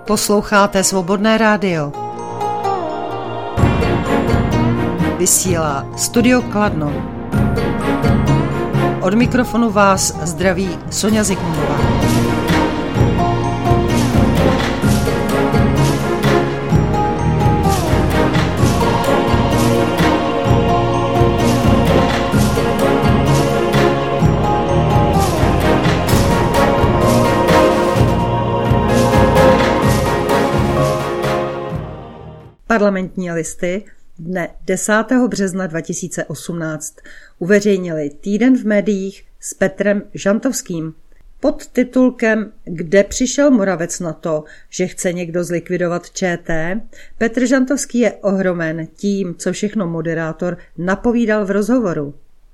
Posloucháte Svobodné rádio. Vysílá Studio Kladno. Od mikrofonu vás zdraví Sonja Zikmundová. Parlamentní listy dne 10. března 2018 uveřejnili Týden v médiích s Petrem Žantovským pod titulkem Kde přišel Moravec na to, že chce někdo zlikvidovat ČT. Petr Žantovský je ohromen tím, co všechno moderátor napovídal v rozhovoru.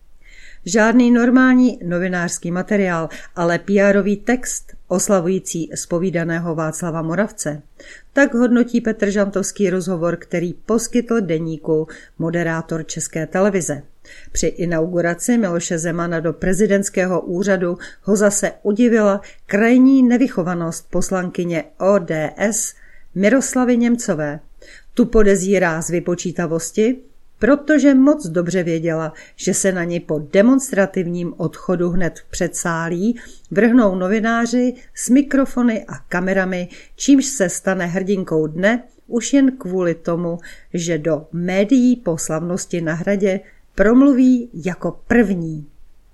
Žádný normální novinářský materiál, ale PR-ový text oslavující zpovídaného Václava Moravce. Tak hodnotí Petr Žantovský rozhovor, který poskytl deníku moderátor České televize. Při inauguraci Miloše Zemana do prezidentského úřadu ho zase udivila krajní nevychovanost poslankyně ODS Miroslavy Němcové. Tu podezírá z vypočítavosti, protože moc dobře věděla, že se na ní po demonstrativním odchodu hned v předsálí vrhnou novináři s mikrofony a kamerami, čímž se stane hrdinkou dne už jen kvůli tomu, že do médií po slavnosti na Hradě promluví jako první.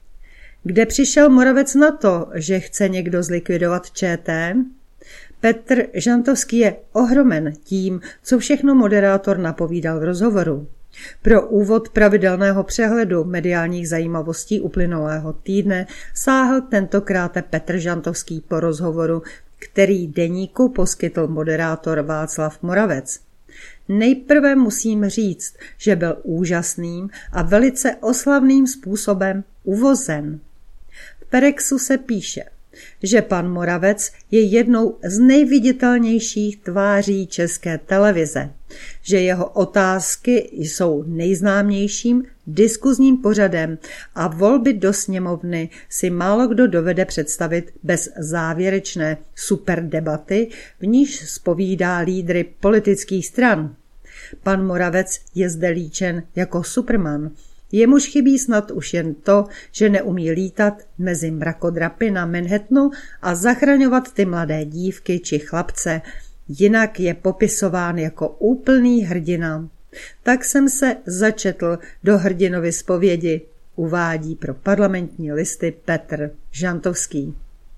Kde přišel Moravec na to, že chce někdo zlikvidovat ČT? Petr Žantovský je ohromen tím, co všechno moderátor napovídal v rozhovoru. Pro úvod pravidelného přehledu mediálních zajímavostí uplynulého týdne sáhl tentokrát Petr Žantovský po rozhovoru, který deníku poskytl moderátor Václav Moravec. Nejprve musím říct, že byl úžasným a velice oslavným způsobem uvozen. V Perexu se píše, že pan Moravec je jednou z nejviditelnějších tváří České televize, že jeho otázky jsou nejznámějším diskuzním pořadem a volby do sněmovny si málo kdo dovede představit bez závěrečné superdebaty, v níž zpovídá lídry politických stran. Pan Moravec je zde líčen jako Superman. Jemuž chybí snad už jen to, že neumí lítat mezi mrakodrapy na Manhattanu a zachraňovat ty mladé dívky či chlapce, jinak je popisován jako úplný hrdina. Tak jsem se začetl do hrdinovy zpovědi, uvádí pro Parlamentní listy Petr Žantovský.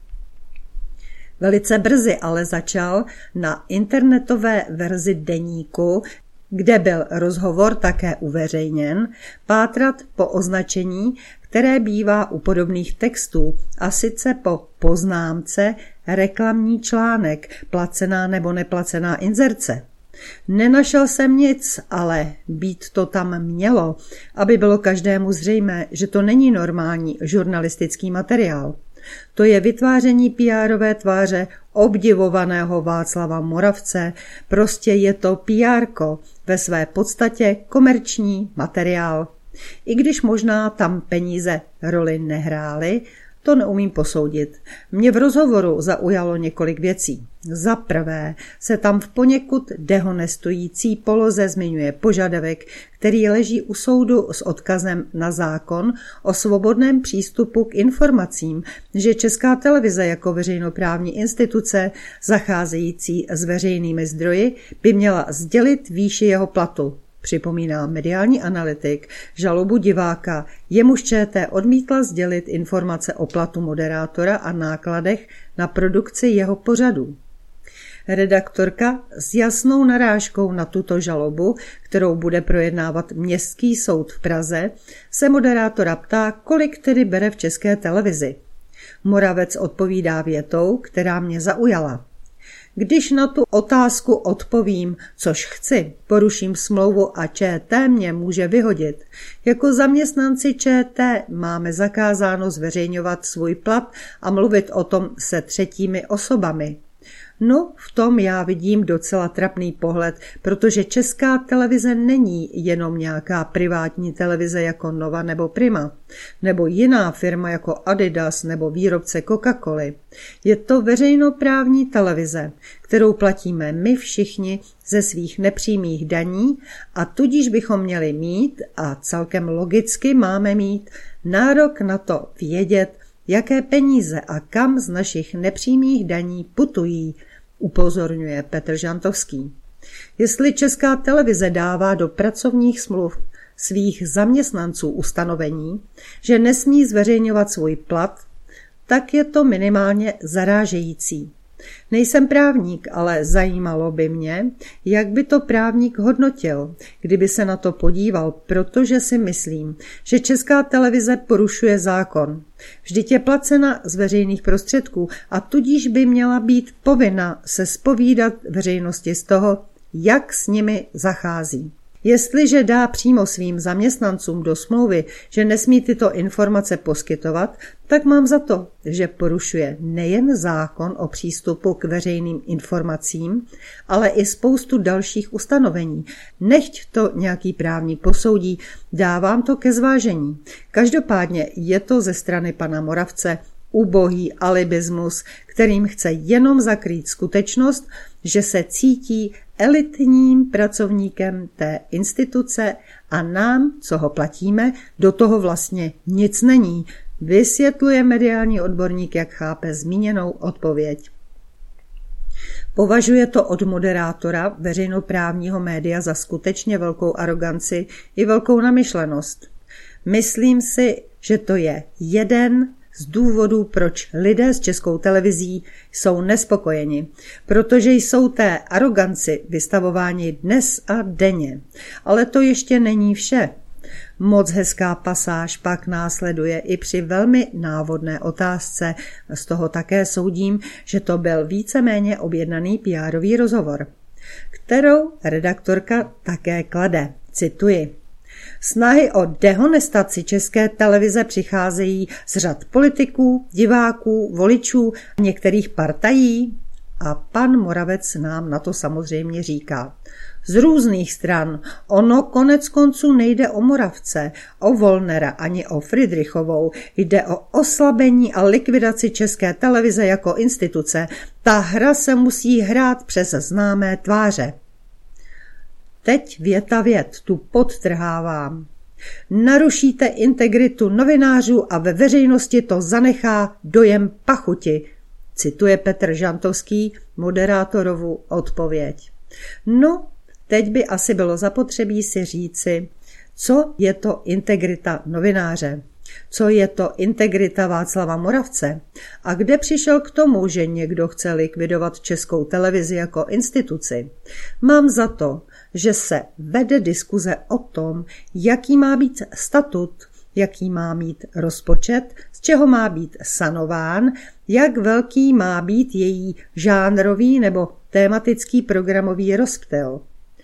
Velice brzy ale začal na internetové verzi deníku, kde byl rozhovor také uveřejněn, pátrat po označení, které bývá u podobných textů, a sice po poznámce reklamní článek, placená nebo neplacená inzerce. Nenašel jsem nic, ale být to tam mělo, aby bylo každému zřejmé, že to není normální žurnalistický materiál. To je vytváření PR-ové tváře obdivovaného Václava Moravce, prostě je to PR-ko, ve své podstatě komerční materiál. I když možná tam peníze roli nehrály, to neumím posoudit. Mě v rozhovoru zaujalo několik věcí. Za prvé se tam v poněkud dehonestující poloze zmiňuje požadavek, který leží u soudu s odkazem na zákon o svobodném přístupu k informacím, že Česká televize jako veřejnoprávní instituce zacházející s veřejnými zdroji by měla sdělit výši jeho platu. Připomíná mediální analytik žalobu diváka, jemuž ČT odmítla sdělit informace o platu moderátora a nákladech na produkci jeho pořadů. Redaktorka s jasnou narážkou na tuto žalobu, kterou bude projednávat Městský soud v Praze, se moderátora ptá, kolik tedy bere v České televizi. Moravec odpovídá větou, která mě zaujala. Když na tu otázku odpovím, což chci, poruším smlouvu a ČT mě může vyhodit. Jako zaměstnanci ČT máme zakázáno zveřejňovat svůj plat a mluvit o tom se třetími osobami. No, v tom já vidím docela trapný pohled, protože Česká televize není jenom nějaká privátní televize jako Nova nebo Prima, nebo jiná firma jako Adidas nebo výrobce Coca-Coly. Je to veřejnoprávní televize, kterou platíme my všichni ze svých nepřímých daní a tudíž bychom měli mít, a celkem logicky máme mít, nárok na to vědět, jaké peníze a kam z našich nepřímých daní putují, upozorňuje Petr Žantovský. Jestli Česká televize dává do pracovních smluv svých zaměstnanců ustanovení, že nesmí zveřejňovat svůj plat, tak je to minimálně zarážející. Nejsem právník, ale zajímalo by mě, jak by to právník hodnotil, kdyby se na to podíval, protože si myslím, že Česká televize porušuje zákon. Vždyť je placena z veřejných prostředků a tudíž by měla být povinna se zpovídat veřejnosti z toho, jak s nimi zachází. Jestliže dá přímo svým zaměstnancům do smlouvy, že nesmí tyto informace poskytovat, tak mám za to, že porušuje nejen zákon o přístupu k veřejným informacím, ale i spoustu dalších ustanovení. Nechť to nějaký právník posoudí, dávám to ke zvážení. Každopádně je to ze strany pana Moravce ubohý alibismus, kterým chce jenom zakrýt skutečnost, že se cítí elitním pracovníkem té instituce a nám, co ho platíme, do toho vlastně nic není, vysvětluje mediální odborník, jak chápe zmíněnou odpověď. Považuje to od moderátora veřejnoprávního média za skutečně velkou aroganci i velkou namyšlenost. Myslím si, že to je jeden z důvodů, proč lidé s Českou televizí jsou nespokojeni, protože jsou té aroganci vystavováni dnes a denně. Ale to ještě není vše. Moc hezká pasáž pak následuje i při velmi návodné otázce. Z toho také soudím, že to byl víceméně objednaný PR-ový rozhovor, kterou redaktorka také klade. Cituji. Snahy o dehonestaci České televize přicházejí z řad politiků, diváků, voličů, některých partají a pan Moravec nám na to samozřejmě říká. Z různých stran. Ono konec konců nejde o Moravce, o Wollnera ani o Fridrichovou. Jde o oslabení a likvidaci České televize jako instituce. Ta hra se musí hrát přes známé tváře. Teď vět, tu podtrhávám. Narušíte integritu novinářů a ve veřejnosti to zanechá dojem pachuti, cituje Petr Žantovský moderátorovu odpověď. No, teď by asi bylo zapotřebí si říci, co je to integrita novináře, co je to integrita Václava Moravce a kde přišel k tomu, že někdo chce likvidovat Českou televizi jako instituci. Mám za to, že se vede diskuze o tom, jaký má být statut, jaký má mít rozpočet, z čeho má být sanován, jak velký má být její žánrový nebo tematický programový rozptyl.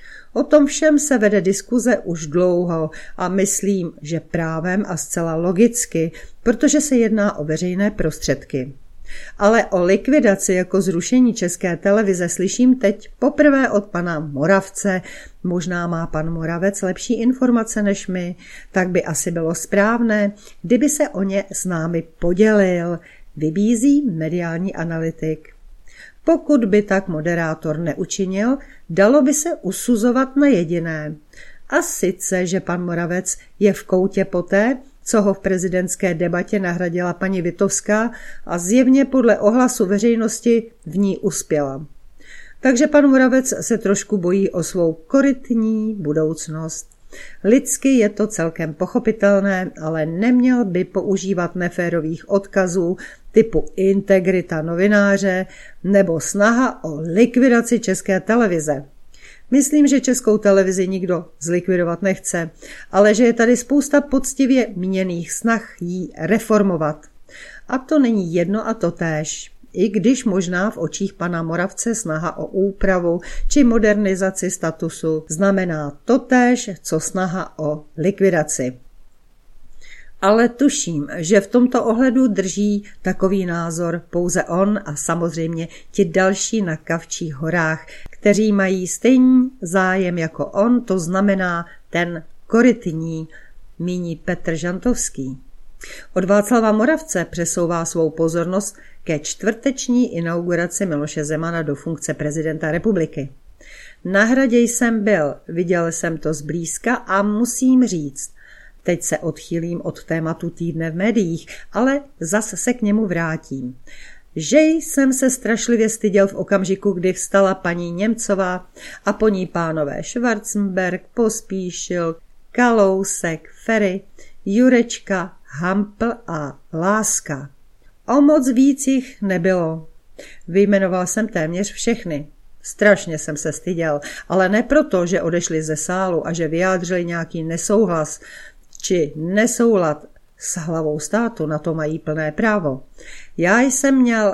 O tom všem se vede diskuze už dlouho a myslím, že právem a zcela logicky, protože se jedná o veřejné prostředky. Ale o likvidaci jako zrušení České televize slyším teď poprvé od pana Moravce. Možná má pan Moravec lepší informace než my, tak by asi bylo správné, kdyby se o ně s námi podělil, vybízí mediální analytik. Pokud by tak moderátor neučinil, dalo by se usuzovat na jediné. A sice, že pan Moravec je v koutě poté, co ho v prezidentské debatě nahradila paní Witowská a zjevně podle ohlasu veřejnosti v ní uspěla. Takže pan Moravec se trošku bojí o svou korytní budoucnost. Lidsky je to celkem pochopitelné, ale neměl by používat neférových odkazů typu integrita novináře nebo snaha o likvidaci České televize. Myslím, že Českou televizi nikdo zlikvidovat nechce, ale že je tady spousta poctivě míněných snah jí reformovat. A to není jedno a totéž, i když možná v očích pana Moravce snaha o úpravu či modernizaci statusu znamená totéž, co snaha o likvidaci. Ale tuším, že v tomto ohledu drží takový názor pouze on a samozřejmě ti další na Kavčích horách, kteří mají stejný zájem jako on, to znamená ten korytní, míní Petr Žantovský. Od Václava Moravce přesouvá svou pozornost ke čtvrteční inauguraci Miloše Zemana do funkce prezidenta republiky. Na Hradě jsem byl, viděl jsem to zblízka a musím říct, teď se odchýlím od tématu týdne v médiích, ale zase se k němu vrátím, že jsem se strašlivě styděl v okamžiku, kdy vstala paní Němcová a po ní pánové Schwarzenberg, Pospíšil, Kalousek, Ferry, Jurečka, Hampl a Láska. O moc víc jich nebylo. Vyjmenoval jsem téměř všechny. Strašně jsem se styděl, ale ne proto, že odešli ze sálu a že vyjádřili nějaký nesouhlas či nesoulad s hlavou státu, na to mají plné právo. Já jsem měl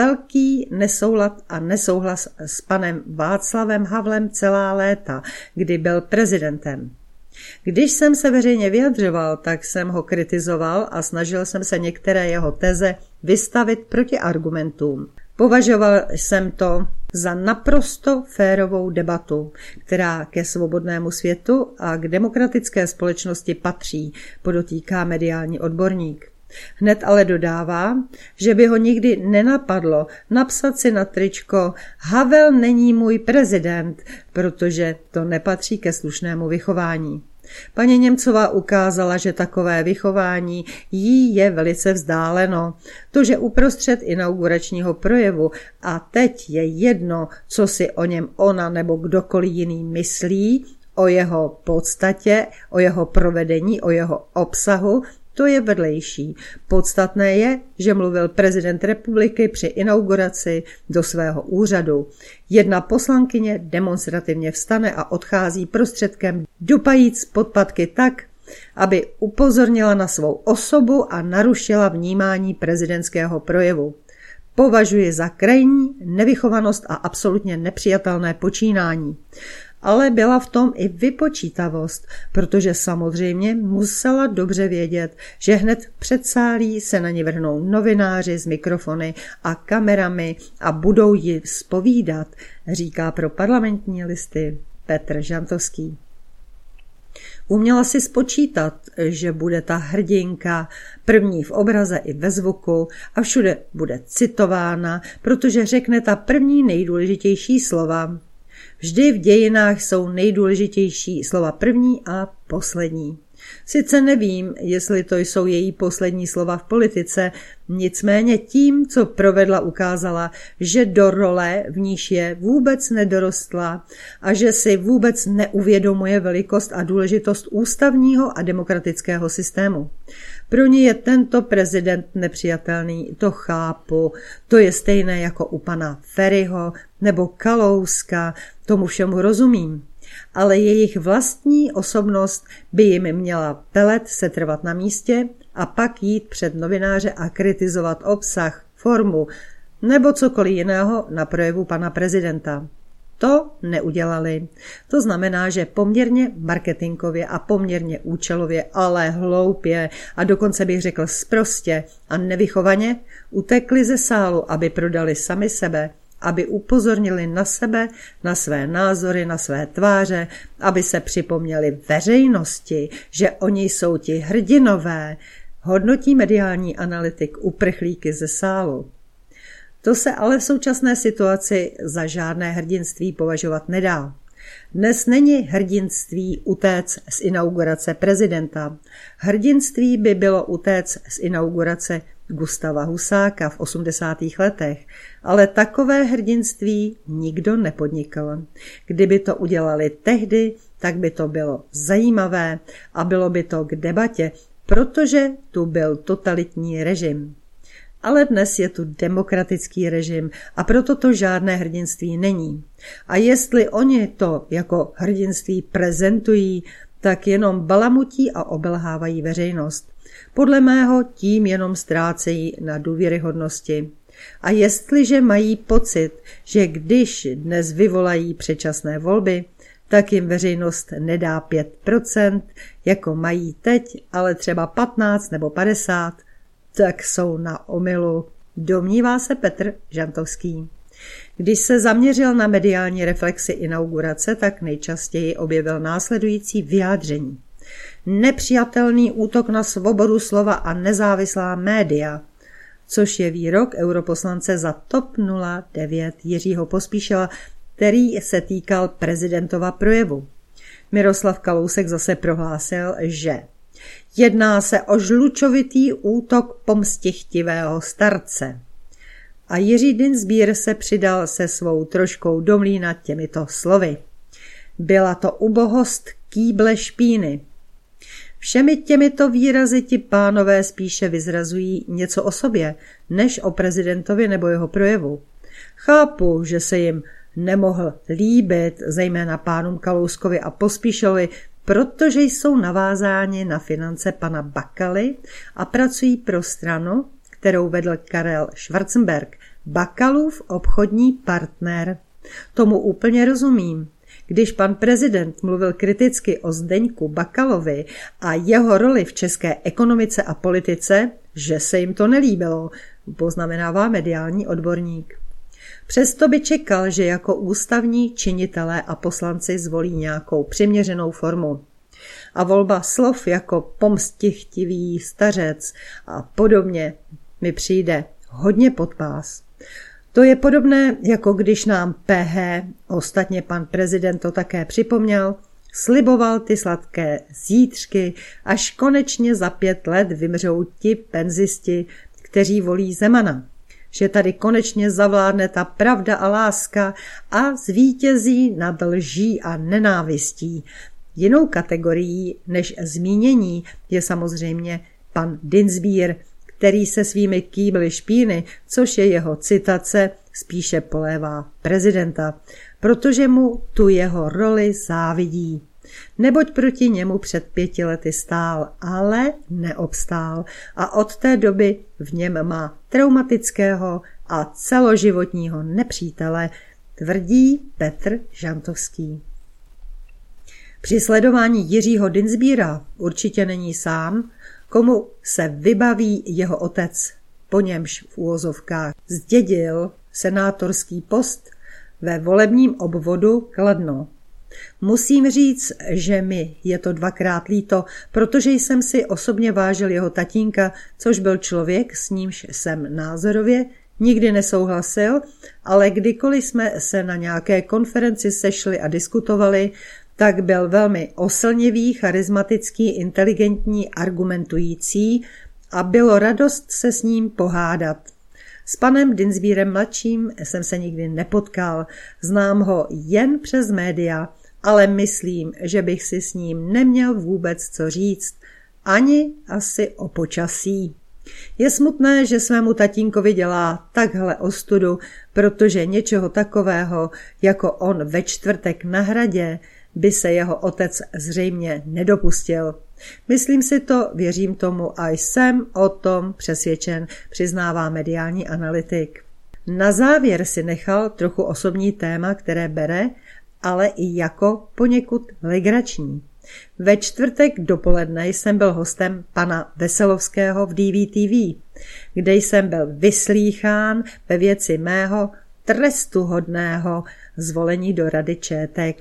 velký nesoulad a nesouhlas s panem Václavem Havlem celá léta, kdy byl prezidentem. Když jsem se veřejně vyjadřoval, tak jsem ho kritizoval a snažil jsem se některé jeho teze vystavit proti argumentům. Považoval jsem to za naprosto férovou debatu, která ke svobodnému světu a k demokratické společnosti patří, podotýká mediální odborník. Hned ale dodává, že by ho nikdy nenapadlo napsat si na tričko Havel není můj prezident, protože to nepatří ke slušnému vychování. Paní Němcová ukázala, že takové vychování jí je velice vzdáleno. To, že uprostřed inauguračního projevu a teď je jedno, co si o něm ona nebo kdokoliv jiný myslí, o jeho podstatě, o jeho provedení, o jeho obsahu, to je vedlejší. Podstatné je, že mluvil prezident republiky při inauguraci do svého úřadu. Jedna poslankyně demonstrativně vstane a odchází prostředkem dupajíc podpatky tak, aby upozornila na svou osobu a narušila vnímání prezidentského projevu. Považuji za krajní nevychovanost a absolutně nepřijatelné počínání. Ale byla v tom i vypočítavost, protože samozřejmě musela dobře vědět, že hned v předsálí se na ní vrhnou novináři s mikrofony a kamerami a budou ji zpovídat, říká pro Parlamentní listy Petr Žantovský. Uměla si spočítat, že bude ta hrdinka první v obraze i ve zvuku a všude bude citována, protože řekne ta první nejdůležitější slova. Vždy v dějinách jsou nejdůležitější slova první a poslední. Sice nevím, jestli to jsou její poslední slova v politice, nicméně tím, co provedla, ukázala, že do role, v níž je, vůbec nedorostla a že si vůbec neuvědomuje velikost a důležitost ústavního a demokratického systému. Pro ní je tento prezident nepřijatelný, to chápu, to je stejné jako u pana Ferryho nebo Kalouska, tomu všemu rozumím. Ale jejich vlastní osobnost by jim měla pelet setrvat na místě a pak jít před novináře a kritizovat obsah, formu nebo cokoliv jiného na projevu pana prezidenta. To neudělali. To znamená, že poměrně marketingově a poměrně účelově, ale hloupě a dokonce bych řekl sprostě a nevychovaně utekli ze sálu, aby prodali sami sebe, aby upozornili na sebe, na své názory, na své tváře, aby se připomněli veřejnosti, že oni jsou ti hrdinové, hodnotí mediální analytik uprchlíky ze sálu. To se ale v současné situaci za žádné hrdinství považovat nedá. Dnes není hrdinství utéct z inaugurace prezidenta. Hrdinství by bylo utéct z inaugurace Gustáva Husáka v 80. letech, ale takové hrdinství nikdo nepodnikl. Kdyby to udělali tehdy, tak by to bylo zajímavé a bylo by to k debatě, protože tu byl totalitní režim. Ale dnes je tu demokratický režim a proto to žádné hrdinství není. A jestli oni to jako hrdinství prezentují, tak jenom balamutí a obelhávají veřejnost. Podle mého tím jenom ztrácejí na důvěryhodnosti. A jestliže mají pocit, že když dnes vyvolají předčasné volby, tak jim veřejnost nedá 5%, jako mají teď, ale třeba 15 nebo 50, tak jsou na omylu, domnívá se Petr Žantovský. Když se zaměřil na mediální reflexi inaugurace, tak nejčastěji objevil následující vyjádření. Nepřijatelný útok na svobodu slova a nezávislá média, což je výrok europoslance za TOP 09 Jiřího Pospíšila, který se týkal prezidentova projevu. Miroslav Kalousek zase prohlásil, že jedná se o žlučovitý útok pomstichtivého starce. A Jiří Dienstbier se přidal se svou troškou do mlýna těmito slovy. Byla to ubohost kýble špíny. Všemi těmito výrazy ti pánové spíše vyzrazují něco o sobě, než o prezidentovi nebo jeho projevu. Chápu, že se jim nemohl líbit, zejména pánům Kalouskovi a Pospíšilovi, protože jsou navázáni na finance pana Bakaly a pracují pro stranu, kterou vedl Karel Schwarzenberg, Bakalův obchodní partner. Tomu úplně rozumím. Když pan prezident mluvil kriticky o Zdeňku Bakalovi a jeho roli v české ekonomice a politice, že se jim to nelíbilo, poznamenává mediální odborník. Přesto by čekal, že jako ústavní činitelé a poslanci zvolí nějakou přiměřenou formu. A volba slov jako pomstichtivý stařec a podobně mi přijde hodně pod pás. To je podobné, jako když nám PH, ostatně pan prezident to také připomněl, sliboval ty sladké zítřky, až konečně za 5 let vymřou ti penzisti, kteří volí Zemana. Že tady konečně zavládne ta pravda a láska a zvítězí nad lží a nenávistí. Jinou kategorií než zmínění je samozřejmě pan Dienstbier, který se svými kýbly špíny, což je jeho citace, spíše polévá prezidenta, protože mu tu jeho roli závidí. Neboť proti němu před 5 lety stál, ale neobstál a od té doby v něm má traumatického a celoživotního nepřítele, tvrdí Petr Žantovský. Při sledování Jiřího Dienstbiera určitě není sám, komu se vybaví jeho otec, po němž v úvozovkách zdědil senátorský post ve volebním obvodu Kladno. Musím říct, že mi je to 2krát líto, protože jsem si osobně vážil jeho tatínka, což byl člověk, s nímž jsem názorově nikdy nesouhlasil, ale kdykoliv jsme se na nějaké konferenci sešli a diskutovali, tak byl velmi oslnivý, charismatický, inteligentní, argumentující a bylo radost se s ním pohádat. S panem Dienstbierem mladším jsem se nikdy nepotkal, znám ho jen přes média, ale myslím, že bych si s ním neměl vůbec co říct, ani asi o počasí. Je smutné, že svému tatínkovi dělá takhle ostudu, protože něčeho takového, jako on ve čtvrtek na Hradě, by se jeho otec zřejmě nedopustil. Myslím si to, věřím tomu a jsem o tom přesvědčen, přiznává mediální analytik. Na závěr si nechal trochu osobní téma, které bere, ale i jako poněkud legrační. Ve čtvrtek dopoledne jsem byl hostem pana Veselovského v DVTV, kde jsem byl vyslýchán ve věci mého trestuhodného zvolení do Rady ČTK.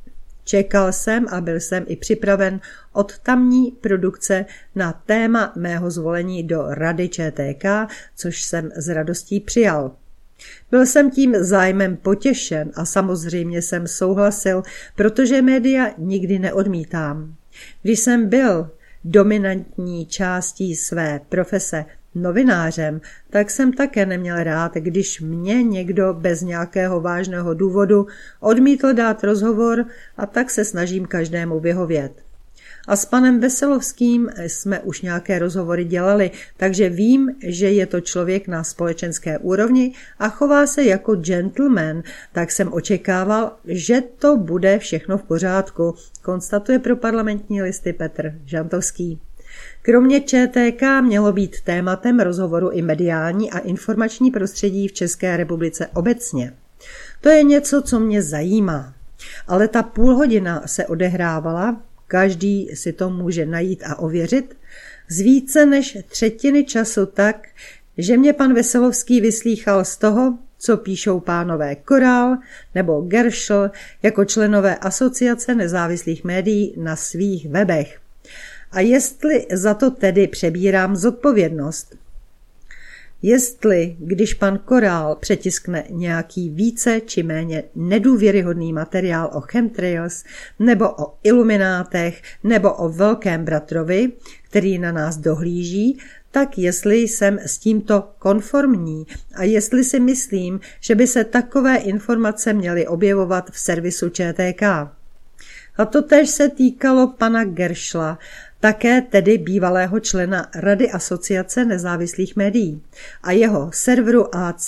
Čekal jsem a byl jsem i připraven od tamní produkce na téma mého zvolení do Rady ČTK, což jsem s radostí přijal. Byl jsem tím zájmem potěšen a samozřejmě jsem souhlasil, protože média nikdy neodmítám. Když jsem byl dominantní částí své profese novinářem, tak jsem také neměl rád, když mě někdo bez nějakého vážného důvodu odmítl dát rozhovor, a tak se snažím každému vyhovět. A s panem Veselovským jsme už nějaké rozhovory dělali, takže vím, že je to člověk na společenské úrovni a chová se jako gentleman, tak jsem očekával, že to bude všechno v pořádku, konstatuje pro Parlamentní listy Petr Žantovský. Kromě ČTK mělo být tématem rozhovoru i mediální a informační prostředí v České republice obecně. To je něco, co mě zajímá. Ale ta půlhodina se odehrávala, každý si to může najít a ověřit, z více než třetiny času tak, že mě pan Veselovský vyslýchal z toho, co píšou pánové Korál nebo Geršl jako členové Asociace nezávislých médií na svých webech. A jestli za to tedy přebírám zodpovědnost. Jestli, když pan Korál přetiskne nějaký více či méně nedůvěryhodný materiál o chemtrails nebo o iluminátech nebo o velkém bratrovi, který na nás dohlíží, tak jestli jsem s tímto konformní a jestli si myslím, že by se takové informace měly objevovat v servisu ČTK. A to též se týkalo pana Geršla, také tedy bývalého člena Rady Asociace nezávislých médií a jeho serveru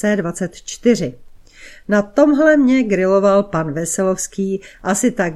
AC24. Na tomhle mě griloval pan Veselovský asi tak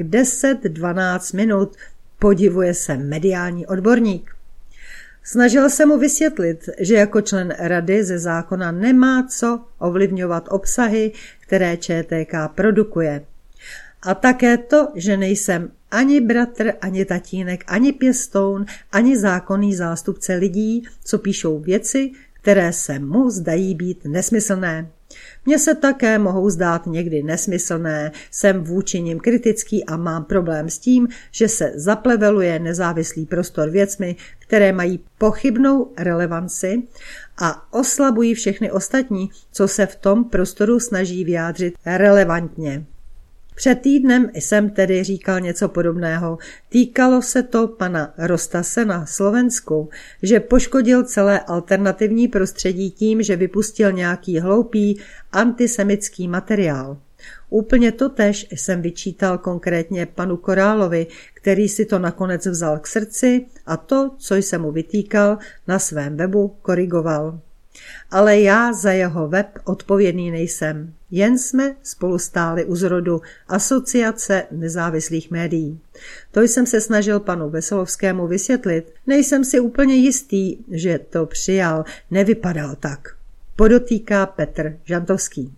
10-12 minut, podivuje se mediální odborník. Snažil se mu vysvětlit, že jako člen rady ze zákona nemá co ovlivňovat obsahy, které ČTK produkuje. A také to, že nejsem ani bratr, ani tatínek, ani pěstoun, ani zákonný zástupce lidí, co píšou věci, které se mu zdají být nesmyslné. Mně se také mohou zdát někdy nesmyslné, jsem vůči nim kritický a mám problém s tím, že se zapleveluje nezávislý prostor věcmi, které mají pochybnou relevanci a oslabují všechny ostatní, co se v tom prostoru snaží vyjádřit relevantně. Před týdnem jsem tedy říkal něco podobného. Týkalo se to pana Rostase na Slovensku, že poškodil celé alternativní prostředí tím, že vypustil nějaký hloupý antisemický materiál. Úplně totéž jsem vyčítal konkrétně panu Korálovi, který si to nakonec vzal k srdci a to, co jsem mu vytýkal, na svém webu korigoval. Ale já za jeho web odpovědný nejsem. Jen jsme spolu stáli u zrodu Asociace nezávislých médií. To jsem se snažil panu Veselovskému vysvětlit. Nejsem si úplně jistý, že to přijal. Nevypadal tak. Podotýká Petr Žantovský.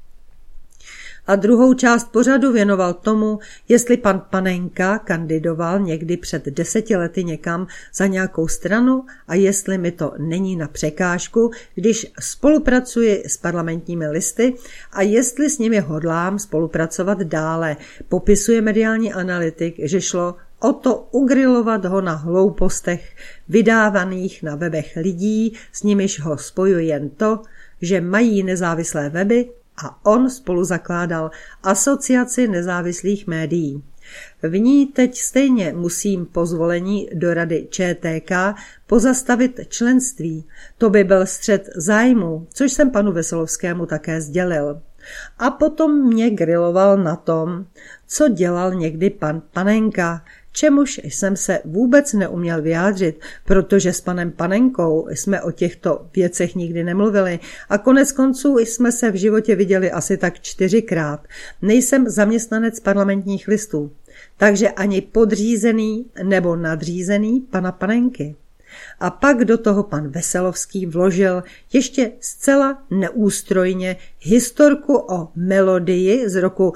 A druhou část pořadu věnoval tomu, jestli pan Panenka kandidoval někdy před 10 lety někam za nějakou stranu a jestli mi to není na překážku, když spolupracuji s parlamentními listy a jestli s nimi hodlám spolupracovat dále. Popisuje mediální analytik, že šlo o to ugrilovat ho na hloupostech vydávaných na webech lidí, s nimiž ho spojuje jen to, že mají nezávislé weby a on spolu zakládal Asociaci nezávislých médií. V ní teď stejně musím po zvolení do rady ČTK pozastavit členství. To by byl střet zájmu, což jsem panu Veselovskému také sdělil. A potom mě griloval na tom, co dělal někdy pan Panenka, čemuž jsem se vůbec neuměl vyjádřit, protože s panem Panenkou jsme o těchto věcech nikdy nemluvili a konec konců jsme se v životě viděli asi tak 4krát. Nejsem zaměstnanec parlamentních listů, takže ani podřízený nebo nadřízený pana Panenky. A pak do toho pan Veselovský vložil ještě zcela neústrojně historku o melodii z roku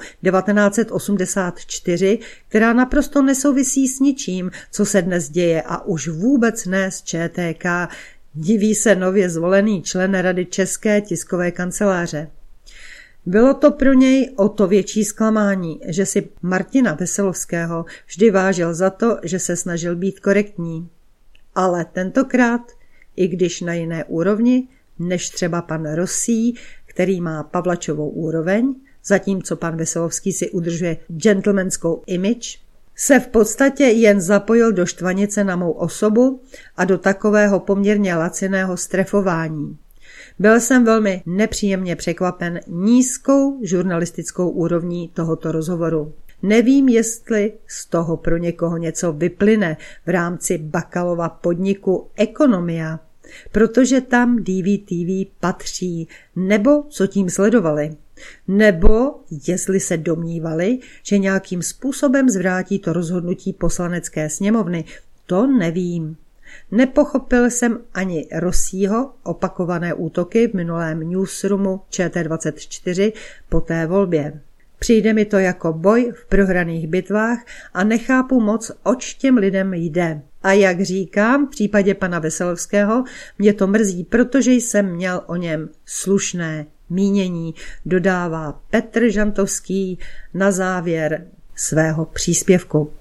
1984, která naprosto nesouvisí s ničím, co se dnes děje a už vůbec ne s ČTK, diví se nově zvolený člen Rady České tiskové kanceláře. Bylo to pro něj o to větší zklamání, že si Martina Veselovského vždy vážil za to, že se snažil být korektní. Ale tentokrát, i když na jiné úrovni, než třeba pan Rosí, který má Pavlačovou úroveň, zatímco pan Veselovský si udržuje gentlemanskou image, se v podstatě jen zapojil do štvanice na mou osobu a do takového poměrně laciného strefování. Byl jsem velmi nepříjemně překvapen nízkou žurnalistickou úrovní tohoto rozhovoru. Nevím, jestli z toho pro někoho něco vyplyne v rámci Bakalova podniku Ekonomia, protože tam DVTV patří, nebo co tím sledovali, nebo jestli se domnívali, že nějakým způsobem zvrátí to rozhodnutí poslanecké sněmovny, to nevím. Nepochopil jsem ani Rosího opakované útoky v minulém newsroomu ČT24 po té volbě. Přijde mi to jako boj v prohraných bitvách a nechápu moc, oč těm lidem jde. A jak říkám, v případě pana Veselovského mě to mrzí, protože jsem měl o něm slušné mínění, dodává Petr Žantovský na závěr svého příspěvku.